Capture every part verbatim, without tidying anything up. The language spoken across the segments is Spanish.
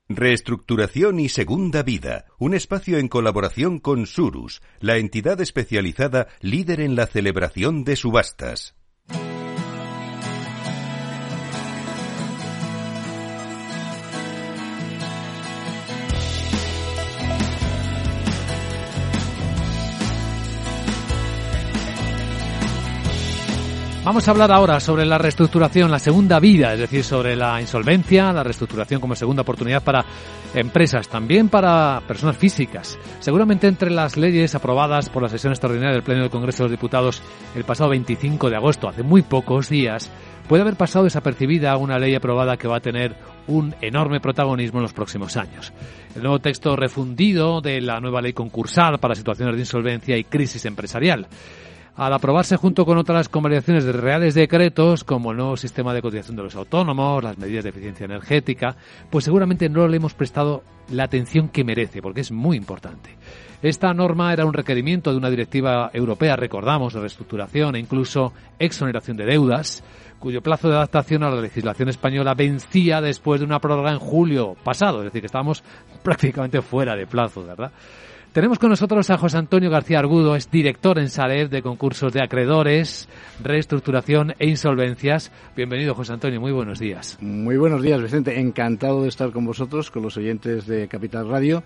Reestructuración y Segunda Vida, un espacio en colaboración con Surus, la entidad especializada líder en la celebración de subastas. Vamos a hablar ahora sobre la reestructuración, la segunda vida, es decir, sobre la insolvencia, la reestructuración como segunda oportunidad para empresas, también para personas físicas. Seguramente entre las leyes aprobadas por la sesión extraordinaria del Pleno del Congreso de los Diputados el pasado veinticinco de agosto, hace muy pocos días, puede haber pasado desapercibida una ley aprobada que va a tener un enorme protagonismo en los próximos años. El nuevo texto refundido de la nueva ley concursal para situaciones de insolvencia y crisis empresarial. Al aprobarse junto con otras convalidaciones de reales decretos, como el nuevo sistema de cotización de los autónomos, las medidas de eficiencia energética, pues seguramente no le hemos prestado la atención que merece, porque es muy importante. Esta norma era un requerimiento de una directiva europea, recordamos, de reestructuración e incluso exoneración de deudas, cuyo plazo de adaptación a la legislación española vencía después de una prórroga en julio pasado, es decir, que estábamos prácticamente fuera de plazo, ¿verdad? Tenemos con nosotros a José Antonio García Argudo, es director en Sareb de concursos de acreedores, reestructuración e insolvencias. Bienvenido, José Antonio, muy buenos días. Muy buenos días, Vicente. Encantado de estar con vosotros, con los oyentes de Capital Radio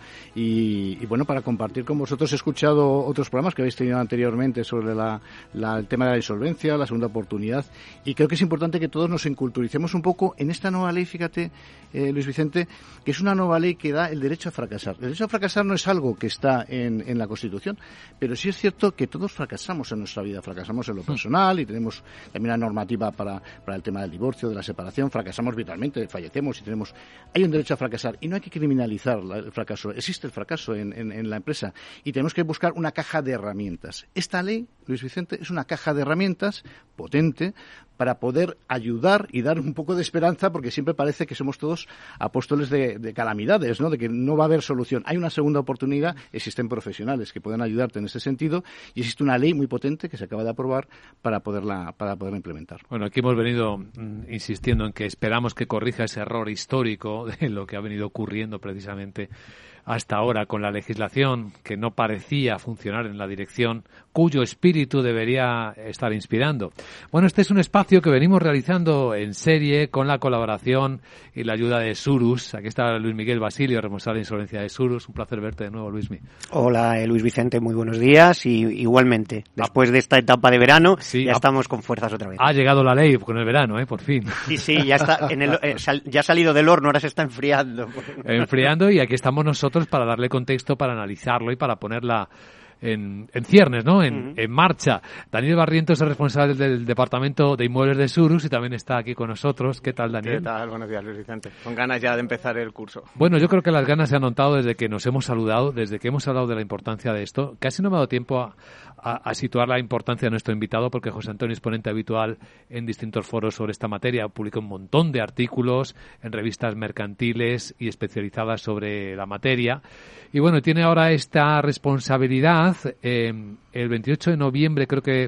y, y bueno, para compartir con vosotros. He escuchado otros programas que habéis tenido anteriormente sobre la, la, el tema de la insolvencia, la segunda oportunidad, y creo que es importante que todos nos enculturicemos un poco en esta nueva ley, fíjate, eh, Luis Vicente, que es una nueva ley que da el derecho a fracasar. El derecho a fracasar no es algo que está En, en la Constitución, pero sí es cierto que todos fracasamos en nuestra vida, fracasamos en lo personal y tenemos también la normativa para, para el tema del divorcio, de la separación, fracasamos vitalmente, fallecemos y tenemos... Hay un derecho a fracasar y no hay que criminalizar la, el fracaso, existe el fracaso en, en, en la empresa y tenemos que buscar una caja de herramientas. Esta ley, Luis Vicente, es una caja de herramientas potente para poder ayudar y dar un poco de esperanza, porque siempre parece que somos todos apóstoles de, de calamidades, ¿no? De que no va a haber solución. Hay una segunda oportunidad, existen profesionales que pueden ayudarte en ese sentido y existe una ley muy potente que se acaba de aprobar para poderla para poderla implementar. Bueno, aquí hemos venido mm, insistiendo en que esperamos que corrija ese error histórico de lo que ha venido ocurriendo precisamente hasta ahora con la legislación que no parecía funcionar en la dirección cuyo espíritu debería estar inspirando. Bueno, este es un espacio que venimos realizando en serie con la colaboración y la ayuda de Surus. Aquí está Luis Miguel Basilio, responsable de insolvencia de Surus. Un placer verte de nuevo, Luismi. Hola, eh, Luis Vicente, muy buenos días y igualmente, después de esta etapa de verano, sí, ya ha, estamos con fuerzas otra vez. Ha llegado la ley con el verano, ¿eh? Por fin. Sí, sí, ya está, en el, eh, sal, ya ha salido del horno, ahora se está enfriando. Enfriando y aquí estamos nosotros para darle contexto, para analizarlo y para ponerla en, en ciernes, ¿no? En, uh-huh. en marcha. Daniel Barrientos es responsable del Departamento de Inmuebles de Surus y también está aquí con nosotros. ¿Qué tal, Daniel? ¿Qué tal? Buenos días, Luis Vicente. Con ganas ya de empezar el curso. Bueno, yo creo que las ganas se han notado desde que nos hemos saludado, desde que hemos hablado de la importancia de esto. Casi no me ha dado tiempo a, a, a situar la importancia de nuestro invitado, porque José Antonio es ponente habitual en distintos foros sobre esta materia. Publica un montón de artículos en revistas mercantiles y especializadas sobre la materia. Y bueno, tiene ahora esta responsabilidad. Eh, el veintiocho de noviembre creo que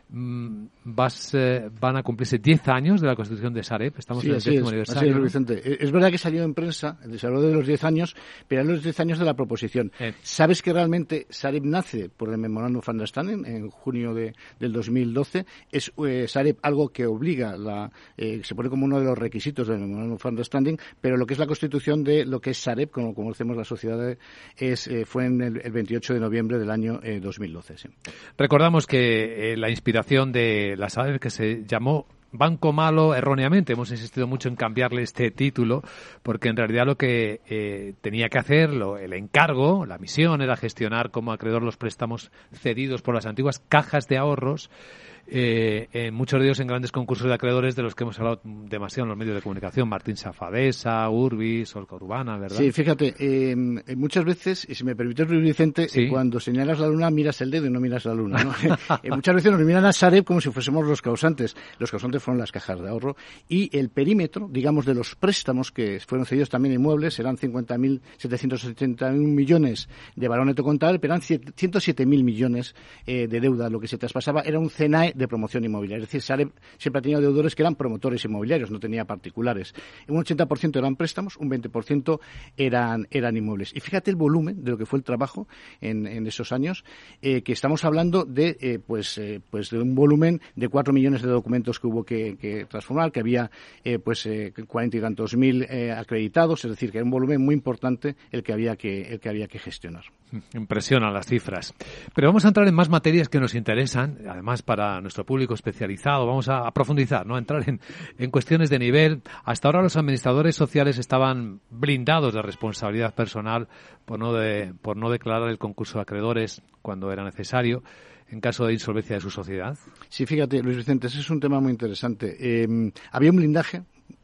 mm, vas, eh, van a cumplirse diez años de la constitución de Sareb. Estamos sí, en el décimo es, aniversario. Así es, Vicente. Es verdad que salió en prensa, se habló de los diez años, pero eran los diez años de la proposición. Eh. ¿Sabes que realmente Sareb nace por el Memorandum of Understanding en junio de, del dos mil doce? Es eh, Sareb algo que obliga, la, eh, se pone como uno de los requisitos del Memorandum of Understanding, pero lo que es la constitución de lo que es Sareb, como conocemos la sociedad, es eh, fue en el, el veintiocho de noviembre del año eh, dos mil doce. Sí. Recordamos que eh, la inspiración de la Sareb, que se llamó Banco Malo erróneamente, hemos insistido mucho en cambiarle este título, porque en realidad lo que eh, tenía que hacer, lo, el encargo, la misión era gestionar como acreedor los préstamos cedidos por las antiguas cajas de ahorros, eh, en muchos de ellos en grandes concursos de acreedores de los que hemos hablado demasiado en los medios de comunicación, Martín Safadesa, Urbis, Solca Urbana, ¿verdad? Sí, fíjate, eh, muchas veces, y si me permites, Luis Vicente, ¿sí? Cuando señalas la luna miras el dedo y no miras la luna, ¿no? eh, muchas veces nos miran a Sareb como si fuésemos los causantes. Los causantes fueron las cajas de ahorro y el perímetro, digamos, de los préstamos que fueron cedidos también en inmuebles, eran cincuenta mil setecientos setenta y un millones de valor neto contable, pero eran ciento siete mil millones eh, de deuda. Lo que se traspasaba era un C N A E de promoción inmobiliaria. Es decir, Sareb siempre ha tenido deudores que eran promotores inmobiliarios, no tenía particulares. Un ochenta por ciento eran préstamos, un veinte por ciento eran, eran inmuebles. Y fíjate el volumen de lo que fue el trabajo en, en esos años, eh, que estamos hablando de, eh, pues, eh, pues de un volumen de cuatro millones de documentos que hubo que, que transformar, que había eh, pues eh, cuarenta y tantos mil eh, acreditados, es decir, que era un volumen muy importante el que había que, el que había que gestionar. Impresionan las cifras. Pero vamos a entrar en más materias que nos interesan, además para nuestro público especializado. Vamos a, a profundizar, ¿no? A entrar en, en cuestiones de nivel. Hasta ahora los administradores sociales estaban blindados de responsabilidad personal por no, de, por no declarar el concurso de acreedores cuando era necesario en caso de insolvencia de su sociedad. Sí, fíjate, Luis Vicente, ese es un tema muy interesante. Eh, había un blindaje.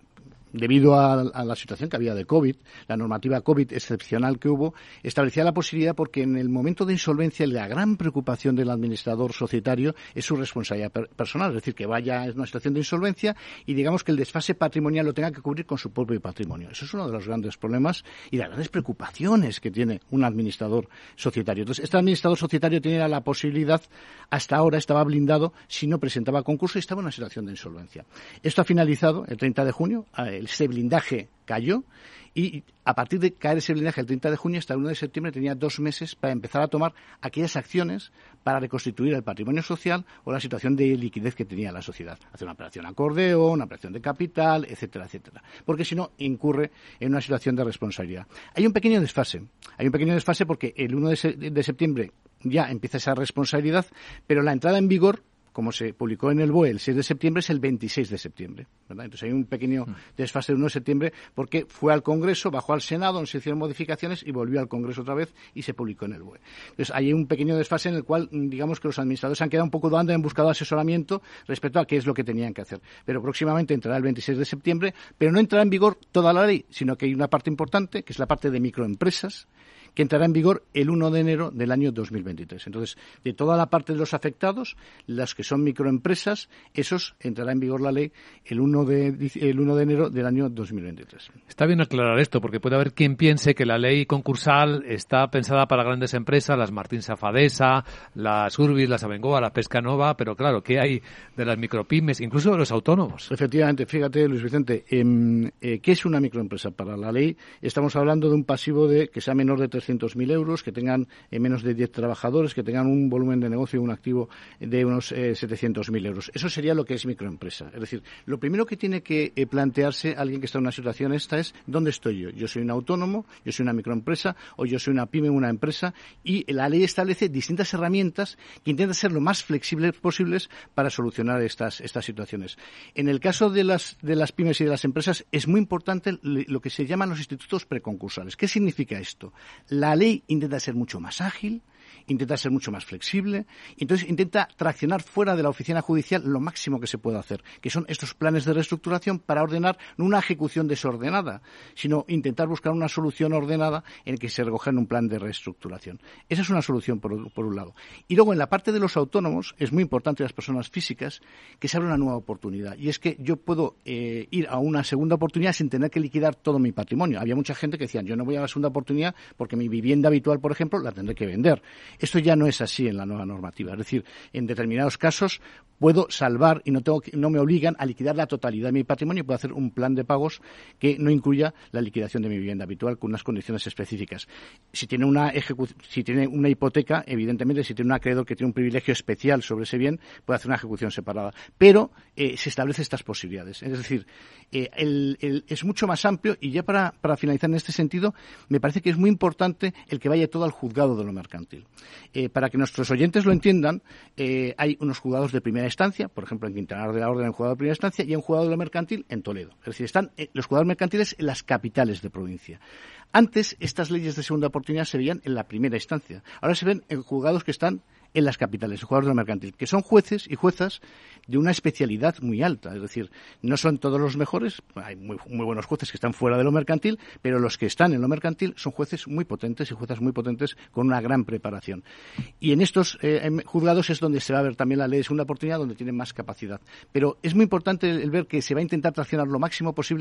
Debido a, a la situación que había de COVID, la normativa COVID excepcional que hubo, establecía la posibilidad porque en el momento de insolvencia la gran preocupación del administrador societario es su responsabilidad per- personal, es decir, que vaya en una situación de insolvencia y digamos que el desfase patrimonial lo tenga que cubrir con su propio patrimonio. Eso es uno de los grandes problemas y de las grandes preocupaciones que tiene un administrador societario. Entonces, este administrador societario tenía la posibilidad, hasta ahora estaba blindado si no presentaba concurso y estaba en una situación de insolvencia. Esto ha finalizado el treinta de junio. Ese blindaje cayó y a partir de caer ese blindaje el treinta de junio hasta el uno de septiembre tenía dos meses para empezar a tomar aquellas acciones para reconstituir el patrimonio social o la situación de liquidez que tenía la sociedad. Hacer una operación acordeo, una operación de capital, etcétera, etcétera. Porque si no, incurre en una situación de responsabilidad. Hay un pequeño desfase. Hay un pequeño desfase porque el uno de septiembre ya empieza esa responsabilidad, pero la entrada en vigor, como se publicó en el B O E el seis de septiembre, es el veintiséis de septiembre, ¿verdad? Entonces hay un pequeño desfase del uno de septiembre porque fue al Congreso, bajó al Senado, donde se hicieron modificaciones y volvió al Congreso otra vez y se publicó en el B O E. Entonces hay un pequeño desfase en el cual, digamos que los administradores han quedado un poco dando, han buscado asesoramiento respecto a qué es lo que tenían que hacer. Pero próximamente entrará el veintiséis de septiembre, pero no entrará en vigor toda la ley, sino que hay una parte importante, que es la parte de microempresas, que entrará en vigor el uno de enero del año dos mil veintitrés. Entonces, de toda la parte de los afectados, las que son microempresas, esos entrará en vigor la ley el uno de, el uno de enero del año dos mil veintitrés. Está bien aclarar esto, porque puede haber quien piense que la ley concursal está pensada para grandes empresas, las Martín Safadesa, las Urbis, las Abengoa, la Pesca Nova, pero claro, ¿qué hay de las micropymes, incluso de los autónomos? Efectivamente, fíjate, Luis Vicente, eh, eh, ¿qué es una microempresa? Para la ley estamos hablando de un pasivo de que sea menor de trescientos mil euros, que tengan eh, menos de diez trabajadores, que tengan un volumen de negocio, un activo de unos eh, setecientos mil euros. Eso sería lo que es microempresa. Es decir, lo primero que tiene que eh, plantearse alguien que está en una situación esta es ¿dónde estoy yo? Yo soy un autónomo, yo soy una microempresa o yo soy una pyme, una empresa, y la ley establece distintas herramientas que intentan ser lo más flexibles posibles para solucionar estas, estas situaciones. En el caso de las, de las pymes y de las empresas es muy importante lo que se llaman los institutos preconcursales. ¿Qué significa esto? La ley intenta ser mucho más ágil, intenta ser mucho más flexible, entonces intenta traccionar fuera de la oficina judicial lo máximo que se pueda hacer, que son estos planes de reestructuración para ordenar no una ejecución desordenada, sino intentar buscar una solución ordenada en que se recoja en un plan de reestructuración. Esa es una solución por, por un lado. Y luego en la parte de los autónomos es muy importante las personas físicas que se abre una nueva oportunidad, y es que yo puedo eh, ir a una segunda oportunidad sin tener que liquidar todo mi patrimonio. Había mucha gente que decía, yo no voy a la segunda oportunidad porque mi vivienda habitual, por ejemplo, la tendré que vender. Esto ya no es así en la nueva normativa. Es decir, en determinados casos puedo salvar y no tengo que, no me obligan a liquidar la totalidad de mi patrimonio. Puedo hacer un plan de pagos que no incluya la liquidación de mi vivienda habitual con unas condiciones específicas. Si tiene una ejecu- si tiene una hipoteca, evidentemente, si tiene un acreedor que tiene un privilegio especial sobre ese bien, puede hacer una ejecución separada. Pero eh, se establecen estas posibilidades. Es decir, eh, el, el, es mucho más amplio y ya para, para finalizar en este sentido, me parece que es muy importante el que vaya todo al juzgado de lo mercantil. Eh, para que nuestros oyentes lo entiendan, eh, hay unos juzgados de primera instancia, por ejemplo, en Quintanar de la Orden, el juzgado de primera instancia, y un juzgado de lo mercantil en Toledo. Es decir, están eh, los juzgados mercantiles en las capitales de provincia. Antes, estas leyes de segunda oportunidad se veían en la primera instancia. Ahora se ven en juzgados que están en las capitales, juzgados de lo mercantil, que son jueces y juezas de una especialidad muy alta. Es decir, no son todos los mejores, hay muy, muy buenos jueces que están fuera de lo mercantil, pero los que están en lo mercantil son jueces muy potentes y juezas muy potentes con una gran preparación. Y en estos eh, juzgados es donde se va a ver también la ley de segunda oportunidad, donde tienen más capacidad. Pero es muy importante el, el ver que se va a intentar traccionar lo máximo posible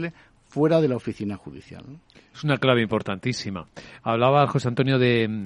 fuera de la oficina judicial, ¿no? Es una clave importantísima. Hablaba José Antonio de,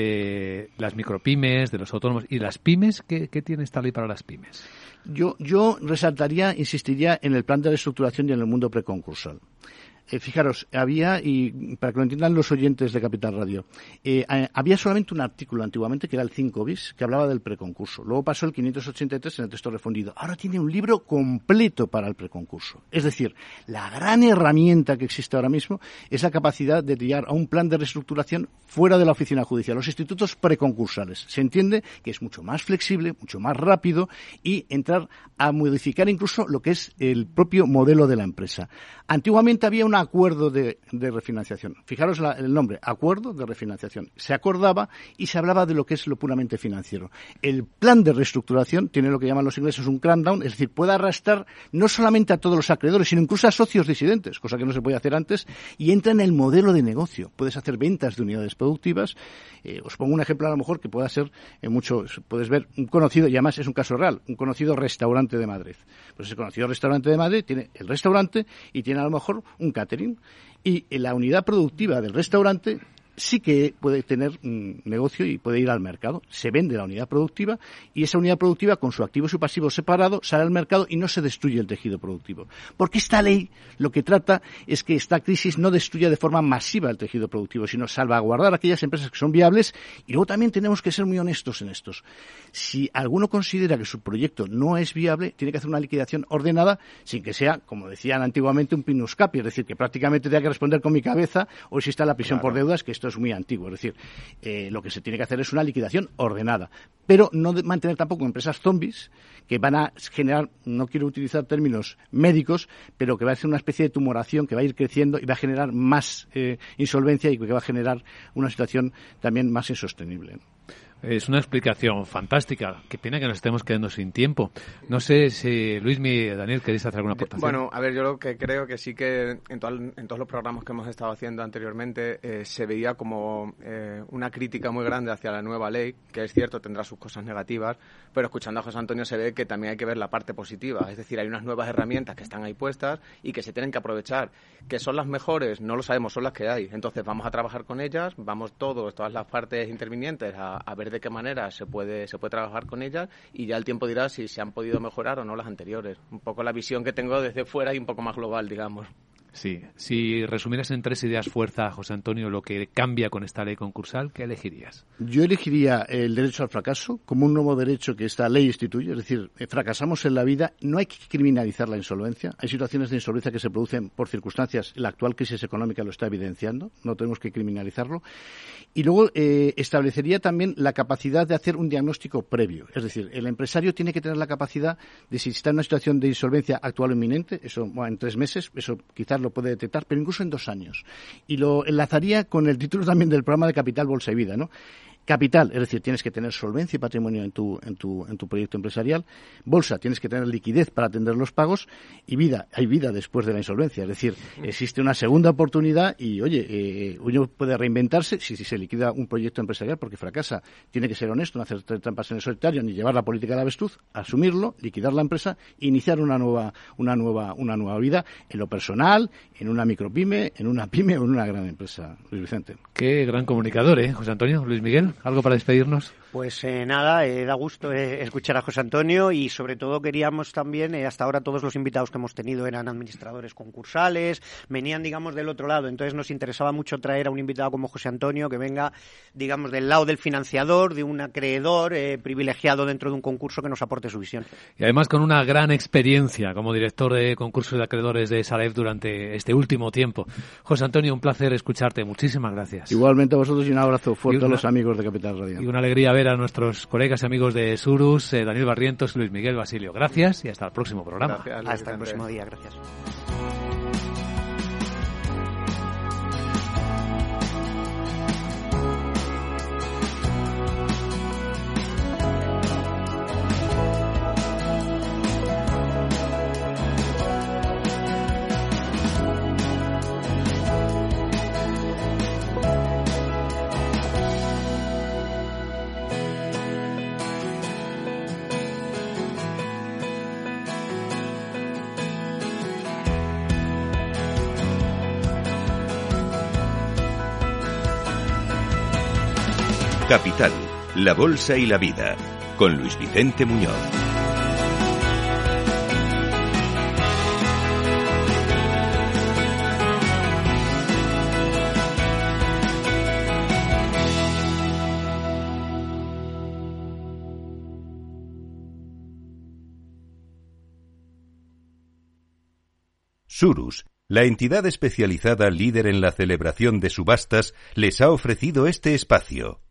de las micropymes, de los autónomos. ¿Y las pymes? ¿Qué, qué tiene esta ley para las pymes? Yo, yo resaltaría, insistiría en el plan de reestructuración y en el mundo preconcursal. Eh, fijaros, había, y para que lo entiendan los oyentes de Capital Radio, eh, había solamente un artículo antiguamente, que era el cinco bis, que hablaba del preconcurso. Luego pasó el quinientos ochenta y tres en el texto refundido. Ahora tiene un libro completo para el preconcurso. Es decir, la gran herramienta que existe ahora mismo es la capacidad de llegar a un plan de reestructuración fuera de la oficina judicial, los institutos preconcursales. Se entiende que es mucho más flexible, mucho más rápido y entrar a modificar incluso lo que es el propio modelo de la empresa. Antiguamente había un acuerdo de, de refinanciación. Fijaros la, el nombre, acuerdo de refinanciación. Se acordaba y se hablaba de lo que es lo puramente financiero. El plan de reestructuración tiene lo que llaman los ingleses un cramp-down, es decir, puede arrastrar no solamente a todos los acreedores, sino incluso a socios disidentes, cosa que no se podía hacer antes, y entra en el modelo de negocio. Puedes hacer ventas de unidades productivas. Eh, os pongo un ejemplo a lo mejor que pueda ser en mucho, puedes ver un conocido, y además es un caso real, un conocido restaurante de Madrid. Pues ese conocido restaurante de Madrid tiene el restaurante y tiene a lo mejor un catering. Y en la unidad productiva del restaurante sí que puede tener un negocio y puede ir al mercado. Se vende la unidad productiva y esa unidad productiva con su activo y su pasivo separado sale al mercado y no se destruye el tejido productivo. Porque esta ley lo que trata es que esta crisis no destruya de forma masiva el tejido productivo, sino salvaguardar aquellas empresas que son viables. Y luego también tenemos que ser muy honestos en estos. Si alguno considera que su proyecto no es viable, tiene que hacer una liquidación ordenada sin que sea, como decían antiguamente, un pinus capi, es decir, que prácticamente tenga que responder con mi cabeza o si está la prisión claro. por deudas, que esto es muy antiguo. Es decir, eh, lo que se tiene que hacer es una liquidación ordenada, pero no de mantener tampoco empresas zombies que van a generar, no quiero utilizar términos médicos, pero que va a ser una especie de tumoración que va a ir creciendo y va a generar más eh, insolvencia y que va a generar una situación también más insostenible. Es una explicación fantástica. Qué pena que nos estemos quedando sin tiempo. No sé si Luismi, Daniel, ¿queréis hacer alguna aportación? Bueno, a ver, yo lo que creo que sí que en, to en todos los programas que hemos estado haciendo anteriormente eh, se veía como eh, una crítica muy grande hacia la nueva ley, que es cierto, tendrá sus cosas negativas, pero escuchando a José Antonio se ve que también hay que ver la parte positiva. Es decir, hay unas nuevas herramientas que están ahí puestas y que se tienen que aprovechar. ¿Que son las mejores? No lo sabemos, son las que hay. Entonces vamos a trabajar con ellas, vamos todos, todas las partes intervinientes a, a ver de qué manera se puede se puede trabajar con ellas y ya el tiempo dirá si se han podido mejorar o no las anteriores. Un poco la visión que tengo desde fuera y un poco más global, digamos. Sí, si resumieras en tres ideas fuerza, José Antonio, lo que cambia con esta ley concursal, ¿qué elegirías? Yo elegiría el derecho al fracaso como un nuevo derecho que esta ley instituye, es decir, fracasamos en la vida, no hay que criminalizar la insolvencia, hay situaciones de insolvencia que se producen por circunstancias, la actual crisis económica lo está evidenciando, no tenemos que criminalizarlo, y luego eh, establecería también la capacidad de hacer un diagnóstico previo, es decir, el empresario tiene que tener la capacidad de si está en una situación de insolvencia actual o inminente, eso bueno, en tres meses, eso quizás lo puede detectar, pero incluso en dos años. Y lo enlazaría con el título también del programa de Capital, Bolsa y Vida, ¿no? Capital, es decir, tienes que tener solvencia y patrimonio en tu, en tu, en tu proyecto empresarial. Bolsa, tienes que tener liquidez para atender los pagos. Y vida, hay vida después de la insolvencia. Es decir, existe una segunda oportunidad y, oye, eh, uno puede reinventarse si, si se liquida un proyecto empresarial porque fracasa. Tiene que ser honesto, no hacer trampas en el solitario ni llevar la política de la avestruz, asumirlo, liquidar la empresa e iniciar una nueva, una nueva, una nueva vida en lo personal, en una micropyme, en una pyme o en una gran empresa. Luis Vicente. Qué gran comunicador, ¿eh, José Antonio? Luis Miguel. ¿Algo para despedirnos? Pues eh, nada, eh, da gusto eh, escuchar a José Antonio y sobre todo queríamos también, eh, hasta ahora todos los invitados que hemos tenido eran administradores concursales, venían digamos del otro lado, entonces nos interesaba mucho traer a un invitado como José Antonio que venga digamos del lado del financiador, de un acreedor eh, privilegiado dentro de un concurso que nos aporte su visión. Y además con una gran experiencia como director de concursos de acreedores de Sareb durante este último tiempo. José Antonio, un placer escucharte, muchísimas gracias. Igualmente a vosotros y un abrazo fuerte una, a los amigos de Capital Radio. Y una alegría ver a nuestros colegas y amigos de Surus, eh, Daniel Barrientos, Luis Miguel Basilio. Gracias y hasta el próximo programa. Gracias, hasta el próximo día, gracias. Capital, la Bolsa y la Vida, con Luis Vicente Muñoz. Surus, la entidad especializada líder en la celebración de subastas, les ha ofrecido este espacio.